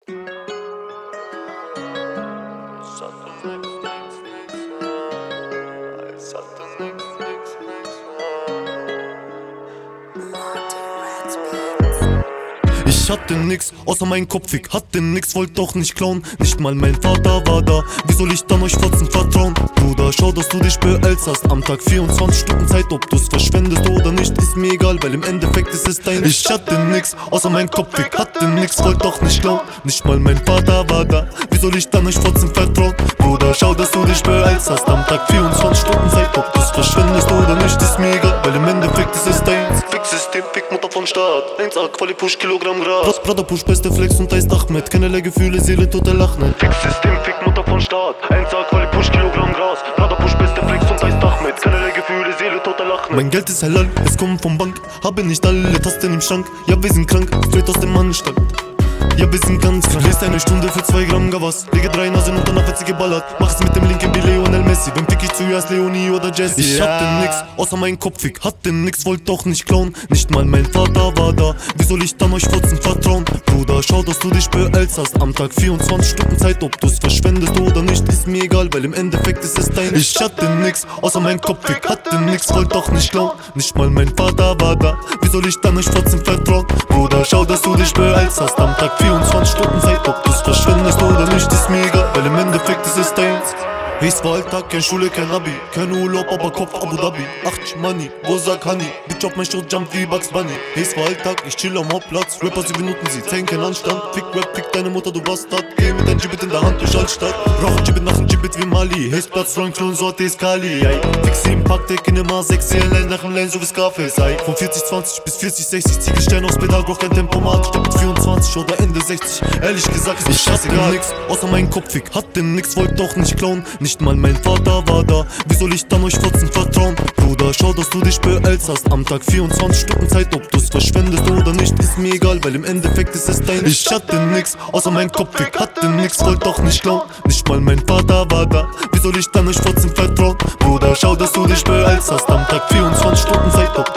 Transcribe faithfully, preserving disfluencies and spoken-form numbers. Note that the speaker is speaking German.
Ich hatte nix, außer mein Kopf, ich hatte nix, wollte doch nicht klauen. Nicht mal mein Vater war da, wie soll ich dann euch trotzdem vertrauen? Bruder, schau, dass du dich beeilst hast. Am Tag vierundzwanzig Stunden Zeit, ob du's verschwendest oder nicht, ist mir egal, weil im Endeffekt ist es dein. Ich hatte nix, außer mein Kopf, ich hatte nix, wollte doch nicht klauen. Nicht mal mein Vater war da, wie soll ich dann euch trotzdem vertrauen? Bruder, schau, dass du dich beeilst hast. Am Tag vierundzwanzig Stunden Zeit, ob du's verschwendest oder nicht, ist mir egal, weil im Endeffekt ist es dein. Fix-System, Fick-Mutter von Start, eins A, Quali, Push, Kilogramm Gras. Brother Push, beste Flex und heißt Ahmed. Keinerlei Gefühle, Seele, toter Lachnet. Fix-System, Fick-Mutter von Start, eins A, Quali, Push, Kilogramm Gras. Brother Push, beste Flex und heißt Ahmed. Keinerlei Gefühle, Seele, toter Lachnet. Mein Geld ist halal, es kommt vom Bank. Habe nicht alle Tasten im Schrank. Ja, wir sind krank, straight aus dem Mannstall. Ja, wir sind ganz krank. Lest eine Stunde für zwei Gramm Gavas. Lege drei Nasen und danach wird sie geballert. Mach's mit dem linken wie Lionel Messi. Wem fick ich zuerst, Leonie oder Jesse? Ich hatte nix, außer mein Kopf, ich hatte nix, wollte doch nicht klauen. Nicht mal mein Vater war da, wie soll ich dann euch trotzdem vertrauen? Bruder, schau, dass du dich beeilst hast. Am Tag vierundzwanzig Stunden Zeit, ob du's verschwendest oder nicht, ist mir egal, weil im Endeffekt ist es dein. Ich hatte nix, außer mein Kopf, ich hatte nix, wollte doch nicht klauen. Nicht mal mein Vater war da, wie soll ich dann euch trotzdem vertrauen? Bruder, schau, dass du dich beeilst hast. Am Tag vierundzwanzig Stunden Zeit, ob du's verschwendest oder nicht, ist mir egal, weil im Endeffekt ist es deins. Es war Alltag, kein Schule, kein Abi, kein Urlaub, aber Kopf Abu Dhabi. achtzig Money, wo sag Honey, Bitch auf mein Schuh, jump wie Bugs Bunny. Es war Alltag, ich chill am Hauptplatz, Rapper sieben Minuten, sie zeigen keinen Anstand. Fick Rap, fick deine Mutter, du Bastard. Geh mit dein Gibbet in der Hand durch Altstadt. Rauch ein Gibbet nach dem Gibbet wie Mali. Haze Platz, Rollen, Klon, Sorte ist Kali. Fix sieben Pack, Deck in immer sexy, allein nach dem Lane, so wie Scarface. Ey. Von vierzig zwanzig bis vierzig sechzig, Ziegelstein aufs Pedal, brauch kein Tempomat. Stepp mit vierundzwanzig oder Ende sechzig. Ehrlich gesagt, ist ich hatte nix, außer mein Kopf, ich hatte nix, wollte doch nicht klauen. Nicht mal mein Vater war da, wie soll ich dann euch trotzdem vertrauen? Bruder, schau, dass du dich beeilst hast. Am Tag vierundzwanzig Stunden Zeit, ob du's verschwendest oder nicht, ist mir egal, weil im Endeffekt ist es dein. Ich hatte nix, außer mein Kopf, ich hatte nix, wollte doch nicht klauen. Nicht mal mein Vater war da, wie soll ich dann euch trotzdem vertrauen? Bruder, schau, dass du dich beeilst hast. Am Tag vierundzwanzig Stunden Zeit, ob